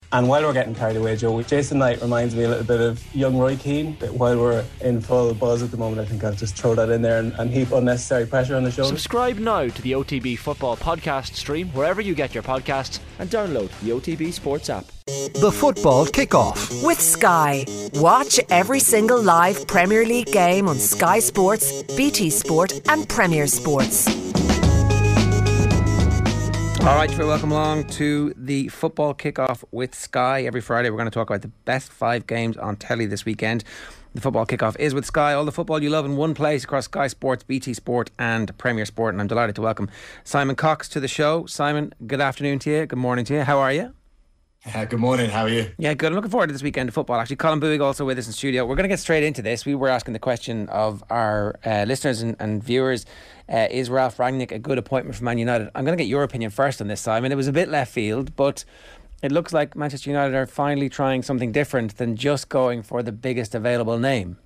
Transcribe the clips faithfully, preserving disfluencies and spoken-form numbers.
And while we're getting carried away, Joe, Jason Knight reminds me a little bit of young Roy Keane. But while we're in full buzz at the moment, I think I'll just throw that in there and, and heap unnecessary pressure on the show. Subscribe now to the O T B Football Podcast stream wherever you get your podcasts and download the O T B Sports app. The Football Kickoff with Sky. Watch every single live Premier League game on Sky Sports, B T Sport and Premier Sports. Alright, very welcome along to the Football Kickoff with Sky. Every Friday we're going to talk about the best five games on telly this weekend. The Football Kickoff is with Sky. All the football you love in one place across Sky Sports, B T Sport and Premier Sport. And I'm delighted to welcome Simon Cox to the show. Simon, good afternoon to you. Good morning to you. How are you? Uh, good morning, how are you? Yeah, good. I'm looking forward to this weekend of football. Actually, Colin Bouygues also with us in studio. We're going to get straight into this. We were asking the question of our uh, listeners and, and viewers, uh, is Ralph Rangnick a good appointment for Man United? I'm going to get your opinion first on this, Simon. It was a bit left field, but it looks like Manchester United are finally trying something different than just going for the biggest available name.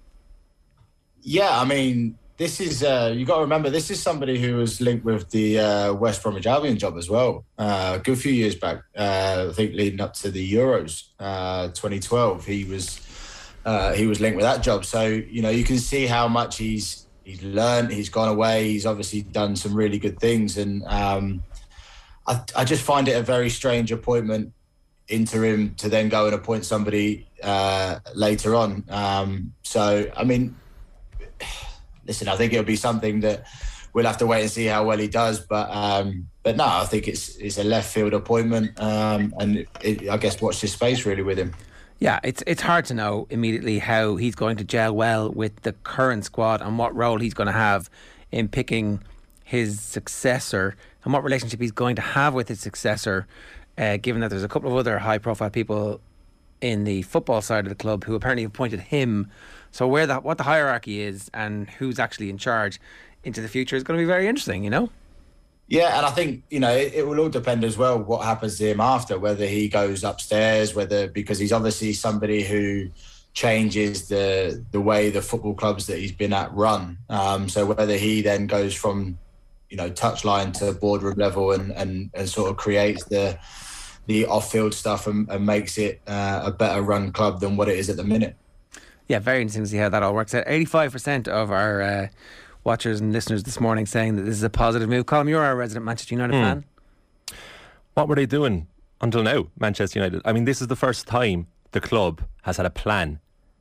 Yeah, I mean, this is, uh, you got to remember, this is somebody who was linked with the uh, West Bromwich Albion job as well. Uh, a good few years back, uh, I think leading up to the Euros uh, twenty twelve, he was uh, he was linked with that job. So, you know, you can see how much he's he's learned, he's gone away, he's obviously done some really good things. And um, I, I just find it a very strange appointment, interim, to then go and appoint somebody uh, later on. Um, so, I mean... Listen, I think it'll be something that we'll have to wait and see how well he does. But um, but no, I think it's it's a left field appointment, um, and it, it, I guess watch this space really with him. Yeah, it's it's hard to know immediately how he's going to gel well with the current squad and what role he's going to have in picking his successor and what relationship he's going to have with his successor, uh, given that there's a couple of other high-profile people in the football side of the club who apparently appointed him. So where the what the hierarchy is and who's actually in charge into the future is going to be very interesting, you know? Yeah, and I think, you know, it, it will all depend as well what happens to him after, whether he goes upstairs, whether, because he's obviously somebody who changes the the way the football clubs that he's been at run. Um, so whether he then goes from, you know, touchline to boardroom level and, and, and sort of creates the the off-field stuff and, and makes it uh, a better run club than what it is at the minute. Yeah, very interesting to see how that all works out. eighty-five percent of our uh, watchers and listeners this morning saying that this is a positive move. Colm, you're our resident Manchester United mm. fan. What were they doing until now, Manchester United? I mean, this is the first time the club has had a plan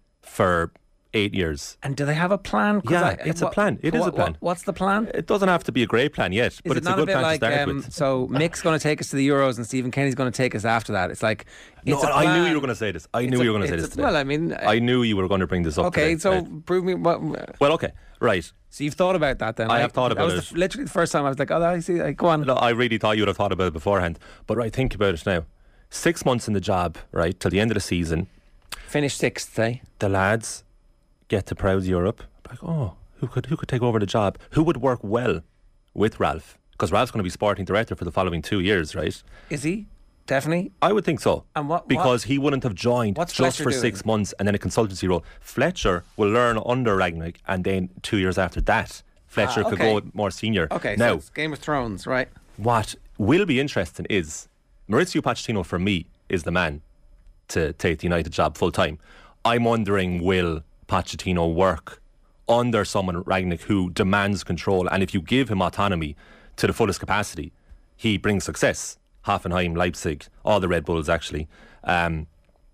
for eight years. And do they have a plan? Yeah, I, it's what, a plan. It what, is a plan. What, what's the plan? It doesn't have to be a great plan yet, is but it it's a good a plan like, to start um, with. So Mick's going to take us to the Euros and Stephen Kenny's going to take us after that. It's like... It's no, a I knew you were going to say this. I knew a, you were going to say this a, today. Well, I mean... I knew you were going to bring this up Okay, today, so right? prove me... What, well, okay, right. So you've thought about that then? I right? have thought about that was it. The, literally the first time I was like, oh, I see. Like, go on. No, I really thought you would have thought about it beforehand. But right, think about it now. Six months in the job, right, till the end of the season. Finish sixth, eh? The lads get to Proud Europe. Like, oh, who could who could take over the job? Who would work well with Ralph? Because Ralph's going to be sporting director for the following two years, right? Is he? Definitely? I would think so. And what? Because what? he wouldn't have joined What's just Fletcher for doing? six months and then a consultancy role. Fletcher will learn under Rangnick, and then two years after that, Fletcher ah, okay. could go more senior. Okay, now, so it's Game of Thrones, right? What will be interesting is Maurizio Pochettino, for me, is the man to take the United job full time. I'm wondering, will Pochettino work under someone, Rangnick, who demands control? And if you give him autonomy to the fullest capacity, he brings success. Hoffenheim, Leipzig, all the Red Bulls, actually. Um,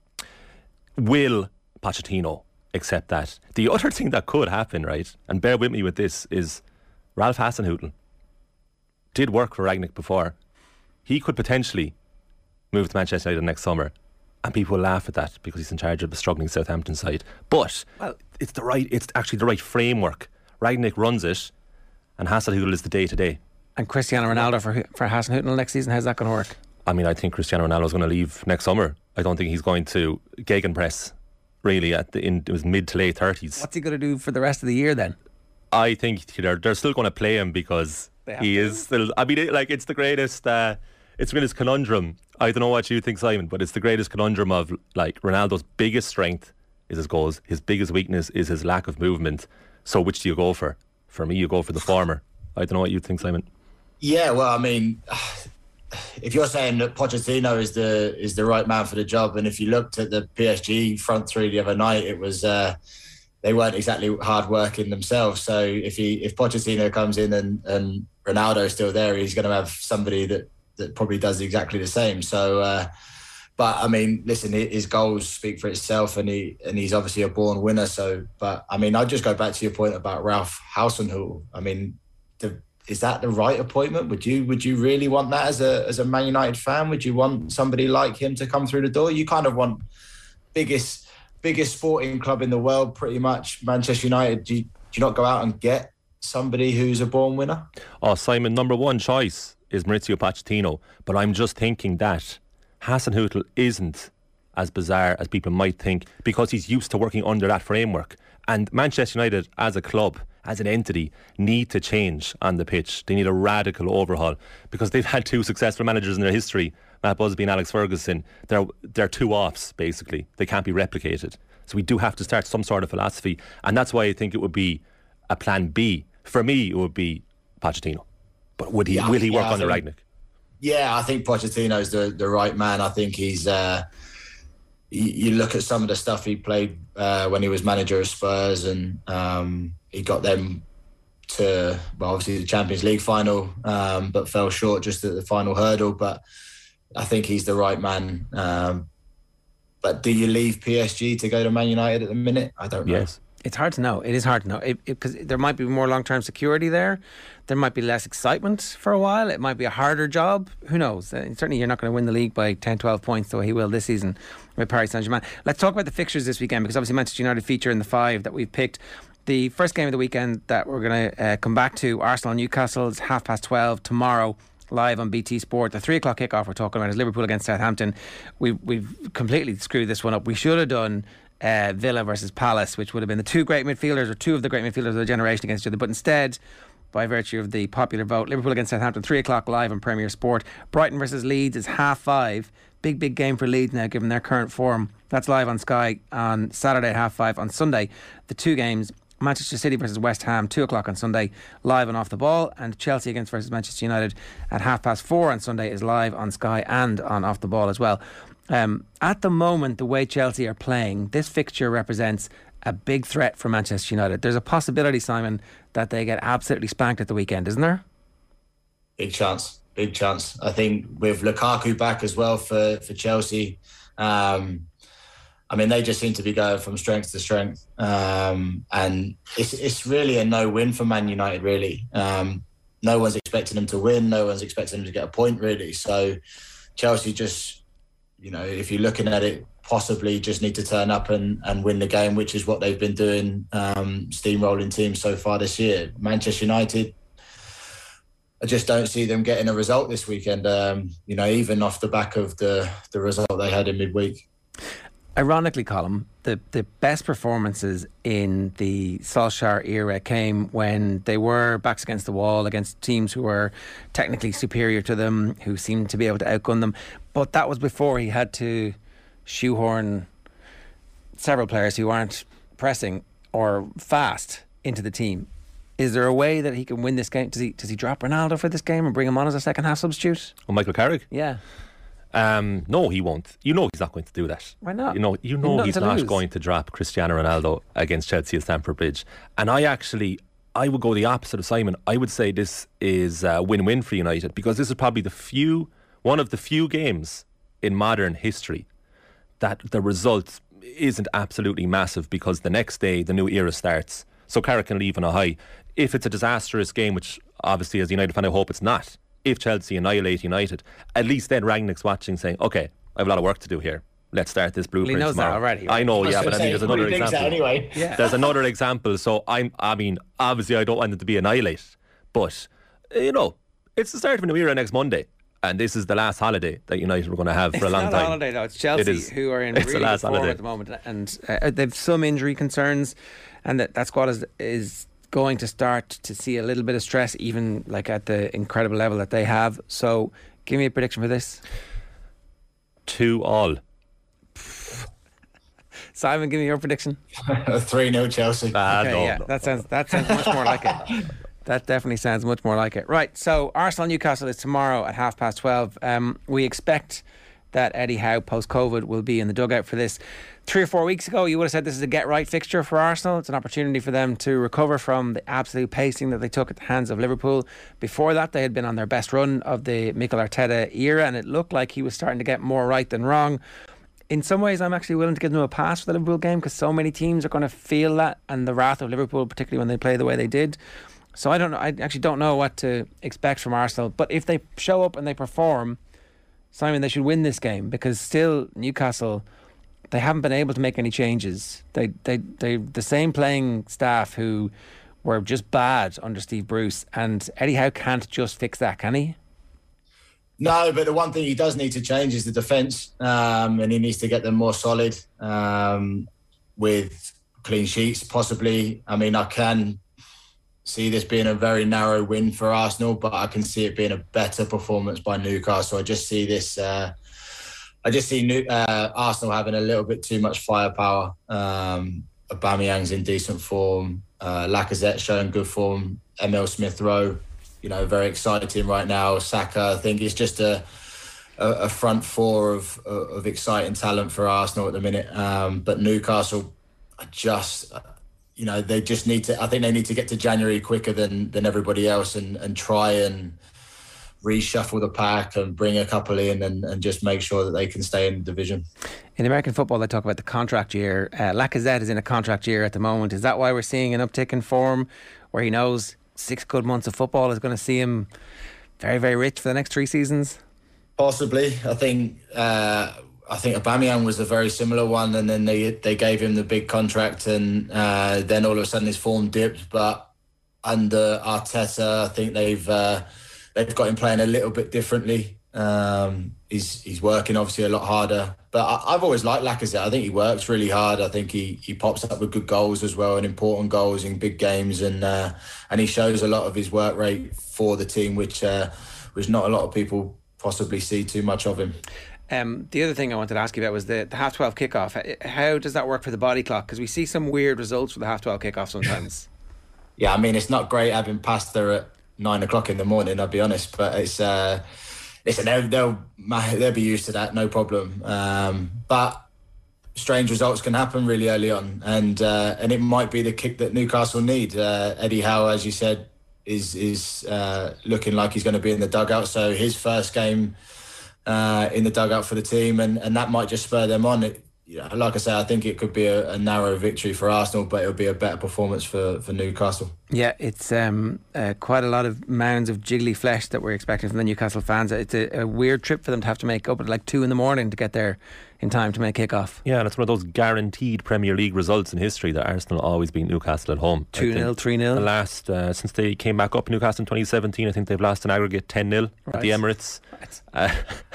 will Pochettino accept that? The other thing that could happen, right, and bear with me with this, is Ralph Hasenhüttl did work for Rangnick before. He could potentially move to Manchester United next summer, and people will laugh at that because he's in charge of the struggling Southampton side. But well, it's the right, it's actually the right framework. Rangnick runs it, and Hasenhüttl is the day to day. And Cristiano Ronaldo for for Hasenhüttl next season, how's that going to work? I mean, I think Cristiano Ronaldo is going to leave next summer. I don't think he's going to gegenpress really at the in his mid to late thirties. What's he going to do for the rest of the year then? I think they're they're still going to play him because he to. is still. I mean, it, like it's the greatest. Uh, it's the greatest conundrum. I don't know what you think, Simon, but it's the greatest conundrum of like Ronaldo's biggest strength is his goals. His biggest weakness is his lack of movement. So which do you go for? For me, you go for the former. I don't know what you think, Simon. Yeah, well, I mean, if you're saying that Pochettino is the is the right man for the job, and if you looked at the P S G front three the other night, it was uh, they weren't exactly hard working themselves. So if he if Pochettino comes in and and Ronaldo's still there, he's going to have somebody that that probably does exactly the same. So, uh, but I mean, listen, his goals speak for itself, and he and he's obviously a born winner. So, but I mean, I'll just go back to your point about Ralph Hasenhüttl. I mean, the Is that the right appointment? Would you would you really want that as a as a Man United fan? Would you want somebody like him to come through the door? You kind of want biggest biggest sporting club in the world, pretty much, Manchester United. Do you, do you not go out and get somebody who's a born winner? Oh, Simon, number one choice is Maurizio Pochettino, but I'm just thinking that Hasenhüttl isn't as bizarre as people might think, because he's used to working under that framework. And Manchester United as a club, as an entity, need to change on the pitch. They need a radical overhaul, because they've had two successful managers in their history, Matt Busby and Alex Ferguson. They're, they're two offs, basically. They can't be replicated. So we do have to start some sort of philosophy, and that's why I think it would be a plan B. For me, it would be Pochettino. But would he? Yeah, will he work yeah, under think, Rangnick? Yeah, I think Pochettino's the, the right man. I think he's... Uh, you look at some of the stuff he played uh, when he was manager of Spurs, and um, he got them to, well, obviously the Champions League final, um, but fell short just at the final hurdle. But I think he's the right man. Um, but do you leave P S G to go to Man United at the minute? I don't know. Yes. It's hard to know. It is hard to know because there might be more long-term security there. There might be less excitement for a while. It might be a harder job. Who knows? Uh, certainly you're not going to win the league by ten, twelve points the way he will this season with Paris Saint-Germain. Let's talk about the fixtures this weekend, because obviously Manchester United feature in the five that we've picked. The first game of the weekend that we're going to uh, come back to, Arsenal-Newcastle, is half past twelve tomorrow, live on B T Sport. The three o'clock kickoff we're talking about is Liverpool against Southampton. We've, we've completely screwed this one up. We should have done Uh, Villa versus Palace, which would have been the two great midfielders, or two of the great midfielders of the generation against each other. But instead, by virtue of the popular vote, Liverpool against Southampton, three o'clock live on Premier Sport. Brighton versus Leeds is half five. Big, big game for Leeds now, given their current form. That's live on Sky on Saturday at half five. On Sunday, the two games, Manchester City versus West Ham, two o'clock on Sunday, live on Off the Ball. And Chelsea against versus Manchester United at half past four on Sunday is live on Sky and on Off the Ball as well. Um, at the moment, the way Chelsea are playing, this fixture represents a big threat for Manchester United. There's a possibility, Simon, that they get absolutely spanked at the weekend, isn't there? Big chance, big chance. I think with Lukaku back as well for, for Chelsea, um, I mean, they just seem to be going from strength to strength. Um, and it's it's really a no-win for Man United, really. Um, no one's expecting them to win. No one's expecting them to get a point, really. So Chelsea just... You know, if you're looking at it, possibly just need to turn up and, and win the game, which is what they've been doing, um, steamrolling teams so far this year. Manchester United, I just don't see them getting a result this weekend, um, you know, even off the back of the, the result they had in midweek. Ironically, Colm, the, the best performances in the Solskjaer era came when they were backs against the wall against teams who were technically superior to them, who seemed to be able to outgun them. But that was before he had to shoehorn several players who aren't pressing or fast into the team. Is there a way that he can win this game? Does he does he drop Ronaldo for this game and bring him on as a second half substitute? Oh, Michael Carrick? Yeah. Um, no, he won't. You know he's not going to do that. Why not? You know, you know He's he's nothing to not lose. going to drop Cristiano Ronaldo against Chelsea at Stamford Bridge. And I actually, I would go the opposite of Simon. I would say this is a win-win for United, because this is probably the few, one of the few games in modern history that the result isn't absolutely massive, because the next day the new era starts. So Carrick can leave on a high. If it's a disastrous game, which obviously as a United fan I hope it's not, if Chelsea annihilate United, at least then Rangnick's watching saying, okay, I have a lot of work to do here. Let's start this blueprint Well, he knows tomorrow. that already, right? I know, I was yeah, gonna but I say, mean, there's he another thinks that example. anyway. Yeah. There's another example. So I'm, I mean, obviously I don't want it to be annihilated, but uh, you know, it's the start of a new era next Monday, and this is the last holiday that United were going to have for It's a long not time. a holiday, no. It's Chelsea It is. who are in It's really the last good form holiday. at the moment, and uh, they've some injury concerns, and that, that squad is is going to start to see a little bit of stress, even like at the incredible level that they have. So, give me a prediction for this. Two all. Simon, give me your prediction. three nil Chelsea. Ah, Okay, no, yeah, no, that no, sounds that sounds much more like it. That definitely sounds much more like it. Right, so Arsenal Newcastle is tomorrow at half past twelve. Um, we expect that Eddie Howe, post-COVID, will be in the dugout for this. Three or four weeks ago, you would have said this is a get-right fixture for Arsenal. It's an opportunity for them to recover from the absolute pacing that they took at the hands of Liverpool. Before that, they had been on their best run of the Mikel Arteta era, and it looked like he was starting to get more right than wrong. In some ways, I'm actually willing to give them a pass for the Liverpool game because so many teams are going to feel that and the wrath of Liverpool, particularly when they play the way they did. So I don't know. I actually don't know what to expect from Arsenal. But if they show up and they perform, Simon, they should win this game because still Newcastle, they haven't been able to make any changes. They they they the same playing staff who were just bad under Steve Bruce, and Eddie Howe can't just fix that, can he? No, but the one thing he does need to change is the defence, um, and he needs to get them more solid um, with clean sheets, possibly. I mean, I can see this being a very narrow win for Arsenal, but I can see it being a better performance by Newcastle. I just see this. Uh, I just see New, uh, Arsenal having a little bit too much firepower. Um, Aubameyang's in decent form. Uh, Lacazette showing good form. Emile Smith-Rowe, you know, very exciting right now. Saka, I think it's just a a, a front four of of exciting talent for Arsenal at the minute. Um, but Newcastle, just. You know, they just need to, I think they need to get to January quicker than than everybody else and, and try and reshuffle the pack and bring a couple in and, and just make sure that they can stay in the division. In American football, they talk about the contract year. Uh, Lacazette is in a contract year at the moment. Is that why we're seeing an uptick in form where he knows six good months of football is going to see him very, very rich for the next three seasons? Possibly. I think... Uh, I think Aubameyang was a very similar one, and then they they gave him the big contract, and uh, then all of a sudden his form dipped. But under Arteta, I think they've uh, they've got him playing a little bit differently. Um, he's he's working obviously a lot harder. But I, I've always liked Lacazette. I think he works really hard. I think he he pops up with good goals as well, and important goals in big games, and uh, and he shows a lot of his work rate for the team, which uh, which not a lot of people possibly see too much of him. Um, the other thing I wanted to ask you about was the, the half twelve kickoff. How does that work for the body clock? Because we see some weird results for the half twelve kickoff sometimes. Yeah, I mean, it's not great having pasta at nine o'clock in the morning, I'll be honest, but it's uh, listen, they'll, they'll they'll be used to that, no problem. Um, but strange results can happen really early on, and uh, and it might be the kick that Newcastle need. Uh, Eddie Howe, as you said, is is uh, looking like he's going to be in the dugout, so his first game. Uh, in the dugout for the team, and, and that might just spur them on. It, you know, like I say, I think it could be a, a narrow victory for Arsenal, but it'll be a better performance for, for Newcastle. Yeah, it's um, uh, quite a lot of mounds of jiggly flesh that we're expecting from the Newcastle fans. It's a, a weird trip for them to have to make up at like two in the morning to get there in time to make kick-off. Yeah, and it's one of those guaranteed Premier League results in history that Arsenal always beat Newcastle at home. two nil, three nil. The last, uh, since they came back up in Newcastle in twenty seventeen, I think they've lost an aggregate ten nil right. at the Emirates. Right. Uh,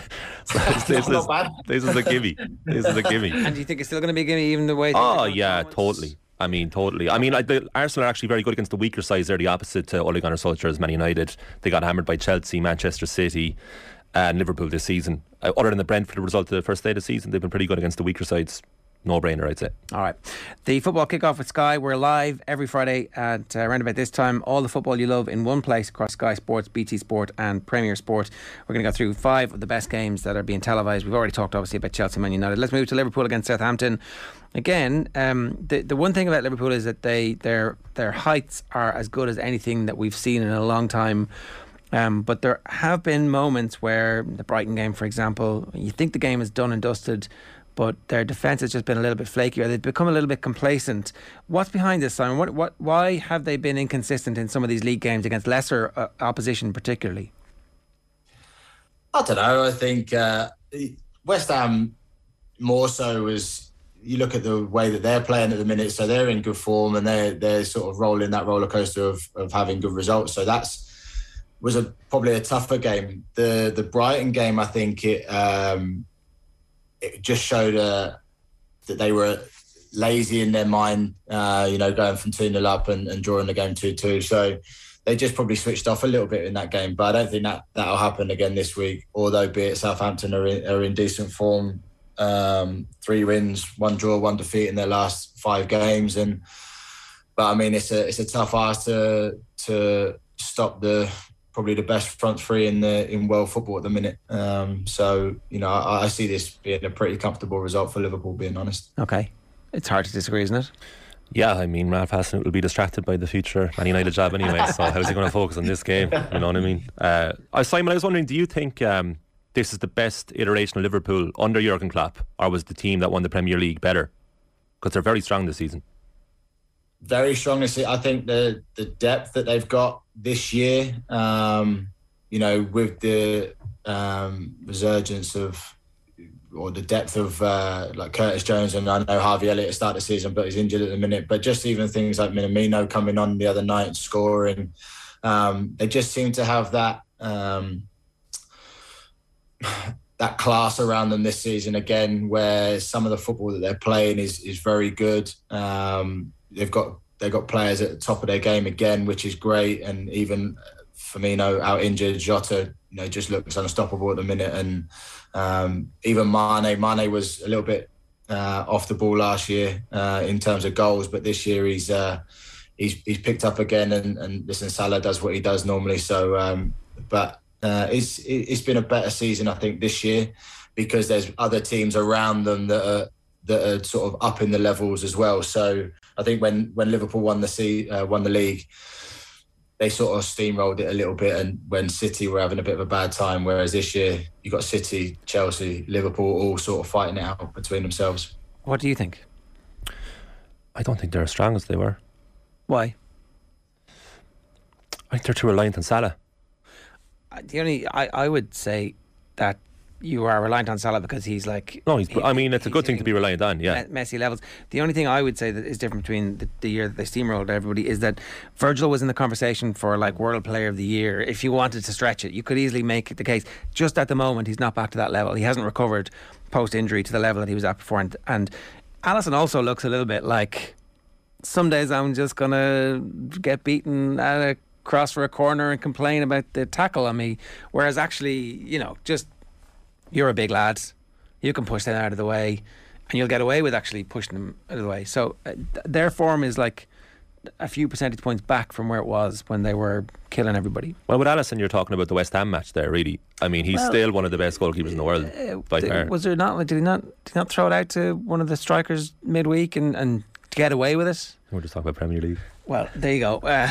so this, this, is, this is a gimme. This is a gimme. And do you think it's still going to be a gimme even the way... Oh, yeah, totally. I mean, totally. I mean, I, the, Arsenal are actually very good against the weaker sides. They're the opposite to Ole Gunnar Solskjaer's Man United. They got hammered by Chelsea, Manchester City and Liverpool this season. Uh, other than the Brentford result of the first day of the season, they've been pretty good against the weaker sides. No-brainer, I'd say. All right. The football kick-off with Sky. We're live every Friday at uh, around about this time. All the football you love in one place across Sky Sports, B T Sport and Premier Sport. We're going to go through five of the best games that are being televised. We've already talked obviously about Chelsea Man United. Let's move to Liverpool against Southampton. Again, um, the the one thing about Liverpool is that they their their heights are as good as anything that we've seen in a long time. Um, but there have been moments where, the Brighton game for example, you think the game is done and dusted, but their defence has just been a little bit flaky, or they've become a little bit complacent. What's behind this, Simon? What, what, why have they been inconsistent in some of these league games against lesser uh, opposition particularly? I don't know. I think uh, West Ham more so was, you look at the way that they're playing at the minute, so they're in good form and they're, they're sort of rolling that roller coaster of, of having good results. So that's was a, probably a tougher game. The the Brighton game, I think it... Um, it just showed uh, that they were lazy in their mind, uh, you know, going from two nil up and, and drawing the game two two. So they just probably switched off a little bit in that game. But I don't think that that'll happen again this week, although be it Southampton are in, are in decent form. Um, three wins, one draw, one defeat in their last five games. And but I mean, it's a it's a tough ask to to stop the probably the best front three in the in world football at the minute. Um, so you know, I, I see this being a pretty comfortable result for Liverpool, being honest. Okay, it's hard to disagree, isn't it? Yeah, I mean, Ralph Hasenhuttl will be distracted by the future Man United job anyway, so how's he going to focus on this game? You know what I mean? Uh, Simon, I was wondering, do you think um, this is the best iteration of Liverpool under Jurgen Klopp, or was the team that won the Premier League better? Because they're very strong this season. Very strong this year. I think the the depth that they've got this year, um, you know, with the um, resurgence of, or the depth of uh, like Curtis Jones, and I know Harvey Elliott at the start of the season, but he's injured at the minute. But just even things like Minamino coming on the other night and scoring, um, they just seem to have that um, that class around them this season again, where some of the football that they're playing is is very good. Um, they've got they've got players at the top of their game again, which is great, and even Firmino out injured, Jota, you know, just looks unstoppable at the minute, and um, even Mane. Mane was a little bit uh, off the ball last year uh, in terms of goals, but this year he's uh, he's he's picked up again, and, and listen, Salah does what he does normally. So, um, but uh, it's it's been a better season, I think, this year, because there's other teams around them that are that are sort of up in the levels as well. So I think when when Liverpool won the C, uh, won the league, they sort of steamrolled it a little bit, and when City were having a bit of a bad time, whereas this year you got City, Chelsea, Liverpool all sort of fighting it out between themselves. What do you think? I don't think they're as strong as they were. Why? I think they're too reliant on Salah. The only I, I would say that you are reliant on Salah because he's like... No, he's, I mean, it's a good thing to hitting be reliant on, yeah. Messi levels. The only thing I would say that is different between the, the year that they steamrolled everybody is that Virgil was in the conversation for like World Player of the Year. If you wanted to stretch it, you could easily make the case. Just at the moment, he's not back to that level. He hasn't recovered post-injury to the level that he was at before. And, and Alisson also looks a little bit like, some days I'm just going to get beaten at a cross for a corner and complain about the tackle on me. Whereas actually, you know, just... you're a big lad, you can push them out of the way, and you'll get away with actually pushing them out of the way. So uh, th- their form is like a few percentage points back from where it was when they were killing everybody. Well, with Alisson, you're talking about the West Ham match there, really. I mean, he's well, still one of the best goalkeepers in the world, uh, by th- far. Was there not, did he not, did he not throw it out to one of the strikers midweek and, and get away with it? We're just talking about Premier League. Well, there you go. Uh,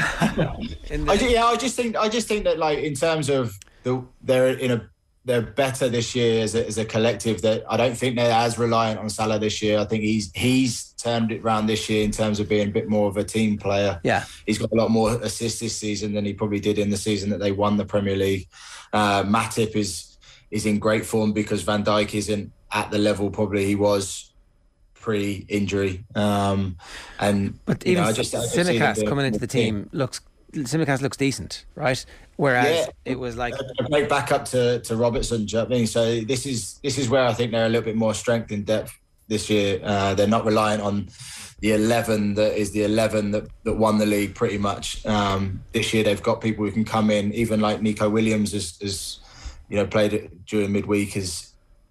in the- I, yeah, I just think I just think that, like, in terms of the they're in a they're better this year as a, as a collective. That I don't think they're as reliant on Salah this year. I think he's he's turned it around this year in terms of being a bit more of a team player. Yeah, he's got a lot more assists this season than he probably did in the season that they won the Premier League. Uh, Matip is is in great form because Van Dijk isn't at the level probably he was pre-injury. Um, and but even know, I just, I just Tsimikas coming into the team looks. Tsimikas looks decent, right? Whereas yeah, it was like a great backup to, to Robertson. Do you know what I mean? So this is this is where I think they're a little bit more strength in depth this year. Uh, they're not reliant on the eleven that is the eleven that, that won the league pretty much. Um, this year they've got people who can come in, even like Nico Williams has, has you know played it during midweek is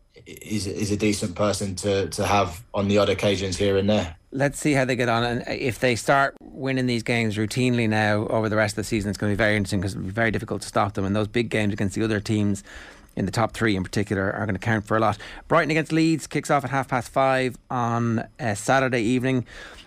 is is a decent person to to have on the odd occasions here and there. Let's see how they get on, and if they start winning these games routinely now over the rest of the season, it's going to be very interesting because it'll be very difficult to stop them, and those big games against the other teams in the top three in particular are going to count for a lot. Brighton against Leeds kicks off at half past five on uh, Saturday evening.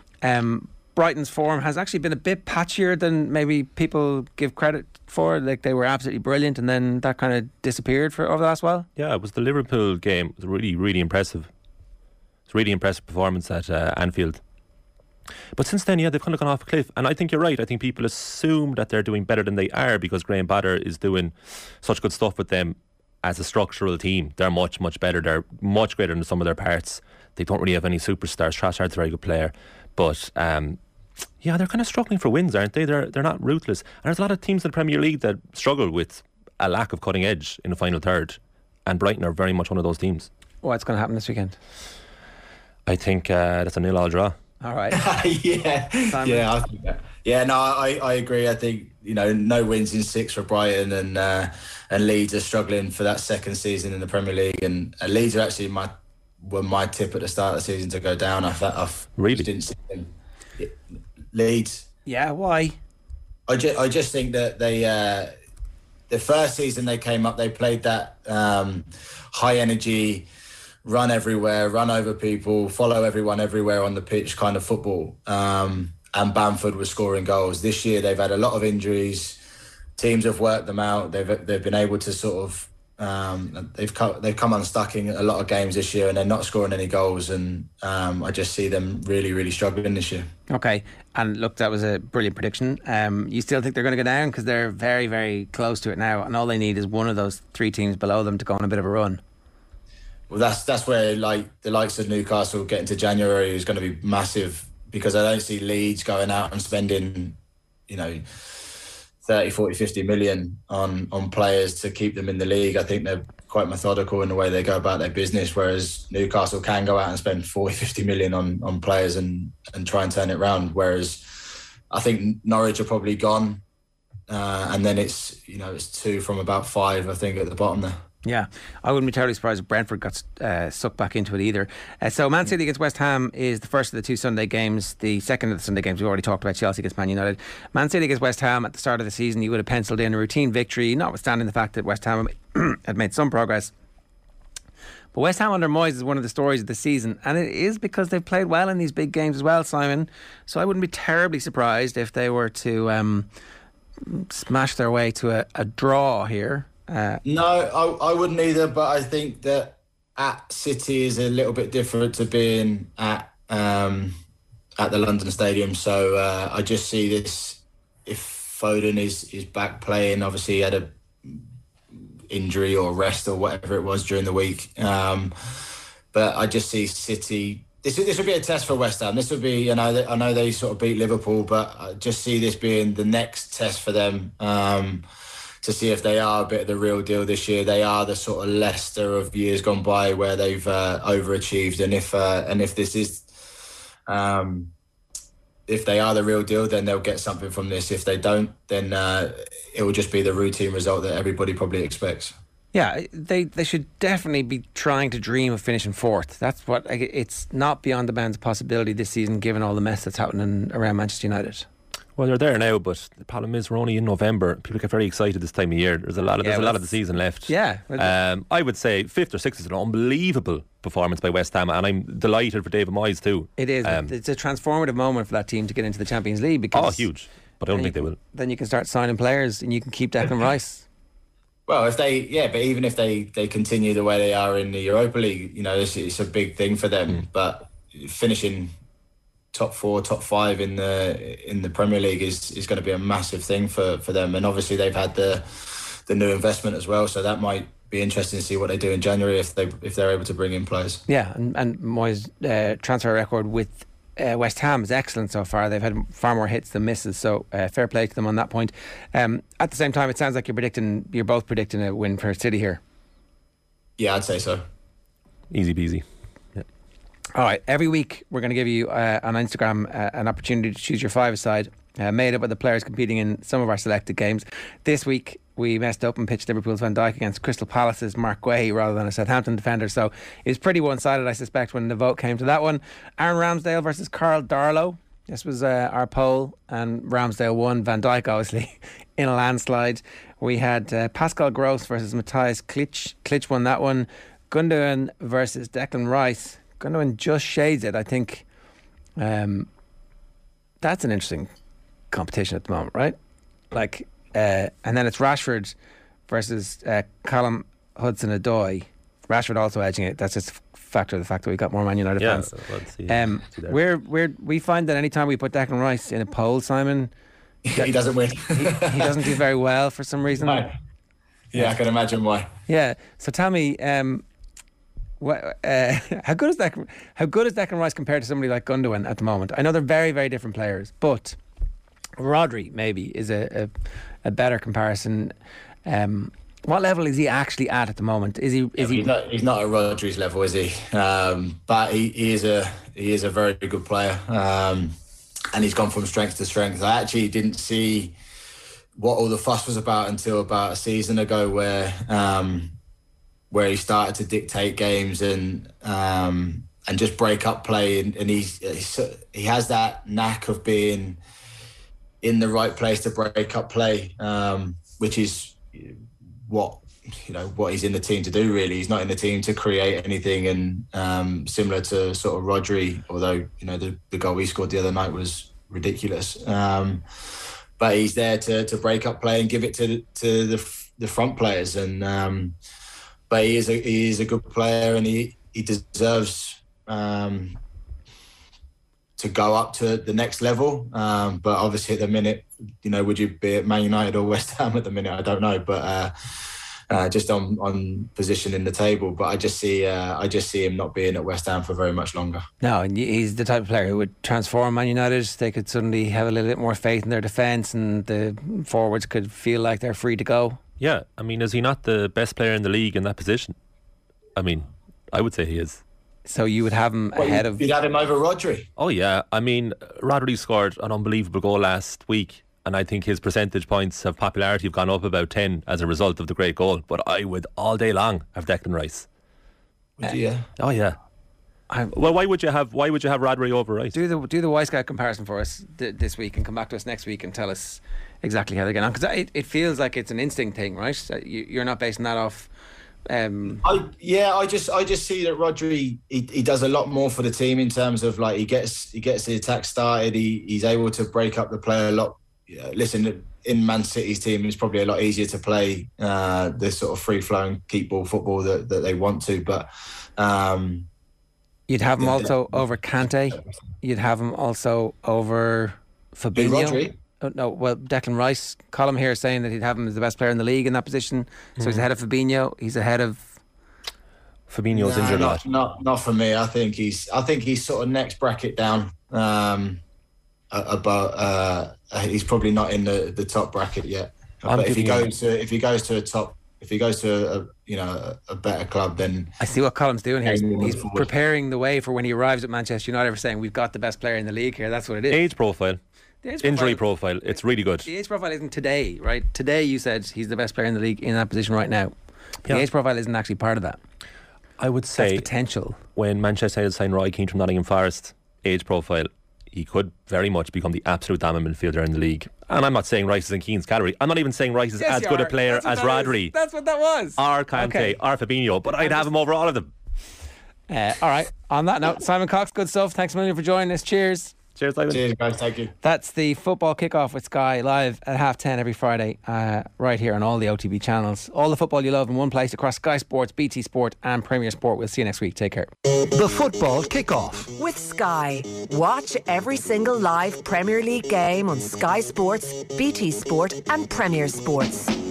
Um, Brighton's form has actually been a bit patchier than maybe people give credit for. Like, they were absolutely brilliant and then that kind of disappeared for over the last while. Yeah, it was the Liverpool game. It was really, really impressive. It's a really impressive performance at uh, Anfield. But since then, yeah, they've kind of gone off a cliff. And I think you're right. I think people assume that they're doing better than they are because Graham Potter is doing such good stuff with them as a structural team. They're much, much better. They're much greater than some of their parts. They don't really have any superstars. Trossard's a very good player. But um, yeah, they're kind of struggling for wins, aren't they? They're they're not ruthless. And there's a lot of teams in the Premier League that struggle with a lack of cutting edge in the final third. And Brighton are very much one of those teams. What's going to happen this weekend? I think uh, that's a nil-all draw. All right. yeah, Simon? yeah, I think that. Yeah, no, I, I agree. I think, you know, no wins in six for Brighton, and uh, and Leeds are struggling for that second season in the Premier League, and uh, Leeds are actually my were my tip at the start of the season to go down. I thought I really didn't see them Leeds. Yeah, why? I just, I just think that they, uh, the first season they came up, they played that um, high energy, run everywhere, run over people, follow everyone everywhere on the pitch kind of football. Um, and Bamford was scoring goals. This year they've had a lot of injuries. Teams have worked them out. They've they've been able to sort of um, they've come they've come unstuck in a lot of games this year, and they're not scoring any goals. And um, I just see them really really struggling this year. Okay, and look, that was a brilliant prediction. Um, you still think they're going to go down because they're very very close to it now, and all they need is one of those three teams below them to go on a bit of a run. Well, that's that's where like the likes of Newcastle getting to January is going to be massive, because I don't see Leeds going out and spending, you know, thirty, forty, fifty million on, on players to keep them in the league. I think they're quite methodical in the way they go about their business, whereas Newcastle can go out and spend forty, fifty million on, on players and, and try and turn it around. Whereas I think Norwich are probably gone. Uh, and then it's, you know, it's two from about five, I think, at the bottom there. Yeah, I wouldn't be terribly surprised if Brentford got uh, sucked back into it either. Uh, so Man City against West Ham is the first of the two Sunday games. The second of the Sunday games, we've already talked about Chelsea against Man United. Man City against West Ham at the start of the season, you would have penciled in a routine victory, notwithstanding the fact that West Ham had made some progress. But West Ham under Moyes is one of the stories of the season, and it is because they've played well in these big games as well, Simon. So I wouldn't be terribly surprised if they were to um, smash their way to a, a draw here. Uh, no, I, I wouldn't either, but I think that at City is a little bit different to being at um, at the London Stadium. So uh, I just see this, if Foden is, is back playing, obviously he had a injury or rest or whatever it was during the week. Um, but I just see City, this, this would be a test for West Ham. This would be, you know, I know they sort of beat Liverpool, but I just see this being the next test for them. Um, to see if they are a bit of the real deal this year. They are the sort of Leicester of years gone by where they've uh, overachieved. And if uh, and if this is, um, if they are the real deal, then they'll get something from this. If they don't, then uh, it will just be the routine result that everybody probably expects. Yeah, they, they should definitely be trying to dream of finishing fourth. That's what, it's not beyond the bounds of possibility this season, given all the mess that's happening around Manchester United. Well, they're there now, but the problem is we're only in November. People get very excited this time of year. There's a lot of, yeah, there's well, a lot of the season left. Yeah. Um, I would say fifth or sixth is an unbelievable performance by West Ham, and I'm delighted for David Moyes too. It is. Um, it's a transformative moment for that team to get into the Champions League. Because oh, huge. But I don't think can, they will. Then you can start signing players and you can keep Declan Rice. Well, if they, yeah, but even if they, they continue the way they are in the Europa League, you know, it's, it's a big thing for them. Mm. But finishing top four, top five in the in the Premier League is, is going to be a massive thing for, for them. And obviously they've had the the new investment as well, so that might be interesting to see what they do in January if they if they're able to bring in players. Yeah, and and Moyes' uh, transfer record with uh, West Ham is excellent so far. They've had far more hits than misses, so uh, fair play to them on that point. Um, at the same time, it sounds like you're predicting you're both predicting a win for City here. Yeah, I'd say so. Easy peasy. All right, every week we're going to give you uh, on Instagram uh, an opportunity to choose your five-a-side uh, made up of the players competing in some of our selected games. This week we messed up and pitched Liverpool's Van Dijk against Crystal Palace's Mark Guehi rather than a Southampton defender, so it was pretty one-sided, I suspect, when the vote came to that one. Aaron Ramsdale versus Carl Darlow. This was uh, our poll, and Ramsdale won. Van Dijk, obviously, in a landslide. We had uh, Pascal Gross versus Matthias Klitsch. Klitsch won that one. Gundogan versus Declan Rice. Gundogan just shades it, I think. Um, that's an interesting competition at the moment, right? Like, uh, and then it's Rashford versus uh, Callum Hudson-Odoi. Rashford also edging it. That's just a factor of the fact that we've got more Man United yeah, fans. let's see, um, we're we're we find that anytime we put Declan Rice in a poll, Simon, he doesn't win. he, he doesn't do very well for some reason. Right. Yeah, I can imagine why. Yeah. So tell me. Um, What, uh, how good is that? How good is Declan Rice compared to somebody like Gundogan at the moment? I know they're very, very different players, but Rodri maybe is a a, a better comparison. Um, what level is he actually at at the moment? Is he? Is yeah, he? He's not, he's not at Rodri's level, is he? Um, but he, he is a he is a very good player, um, and he's gone from strength to strength. I actually didn't see what all the fuss was about until about a season ago, where. Um, where he started to dictate games and um, and just break up play. And, and he's, he's he has that knack of being in the right place to break up play, um, which is what you know what he's in the team to do. Really, he's not in the team to create anything. And um, similar to sort of Rodri, although you know the, the goal he scored the other night was ridiculous. Um, but he's there to to break up play and give it to to the the front players. And um, but he is a he is a good player, and he he deserves um, to go up to the next level. Um, but obviously, at the minute, you know, would you be at Man United or West Ham at the minute? I don't know, but. Uh, Uh, just on, on position in the table, but I just see uh, I just see him not being at West Ham for very much longer. No, and he's the type of player who would transform Man United. They could suddenly have a little bit more faith in their defence, and the forwards could feel like they're free to go. Yeah, I mean, is he not the best player in the league in that position? I mean, I would say he is. So you would have him well, ahead of... You'd have him over Rodri. Oh yeah, I mean, Rodri scored an unbelievable goal last week, and I think his percentage points of popularity have gone up about ten as a result of the great goal. But I would all day long have Declan Rice. Would you? Yeah. Oh yeah. I'm, well, why would you have why would you have Rodri over Rice? Do the do the Wisecout comparison for us th- this week, and come back to us next week and tell us exactly how they get on, because it, it feels like it's an instinct thing, right? You, you're not basing that off. Um, I yeah, I just I just see that Rodri he, he does a lot more for the team in terms of like he gets he gets the attack started. He he's able to break up the play a lot. Yeah, listen, in Man City's team, it's probably a lot easier to play uh, this sort of free-flowing keep ball football that, that they want to. But um, you'd have him yeah, also yeah. over Kante. You'd have him also over Fabinho. Rodri? Oh, no, well, Declan Rice. Column here saying that he'd have him as the best player in the league in that position. So mm. he's ahead of Fabinho. He's ahead of Fabinho's nah, injured. Not, not not for me. I think he's I think he's sort of next bracket down. Um, about uh, he's probably not in the, the top bracket yet. I'm but if he goes to if he goes to a top if he goes to a you know a better club, then I see what Colin's doing here. He's, he's preparing the way for when he arrives at Manchester United. We're saying we've got the best player in the league here. That's what it is. Age profile, age profile injury profile. It's really good. The age profile isn't today, right? Today you said he's the best player in the league in that position right now. Yeah. The age profile isn't actually part of that. I would say that's potential. When Manchester United signed Roy Keane from Nottingham Forest, age profile, he could very much become the absolute dominant midfielder in the league. And I'm not saying Rice is in Keane's category. I'm not even saying Rice is yes, as good are. a player as Rodri. Is. That's what that was. Or Kante, okay. or Fabinho, but I'd have him over all of them. Uh, all right. On that note, Simon Cox, good stuff. Thanks a million for joining us. Cheers. Cheers, Simon. Cheers, guys. Thank you. That's the football kickoff with Sky, live at half ten every Friday, uh, right here on all the O T B channels. All the football you love in one place across Sky Sports, B T Sport, and Premier Sport. We'll see you next week. Take care. The football kickoff with Sky. Watch every single live Premier League game on Sky Sports, B T Sport, and Premier Sports.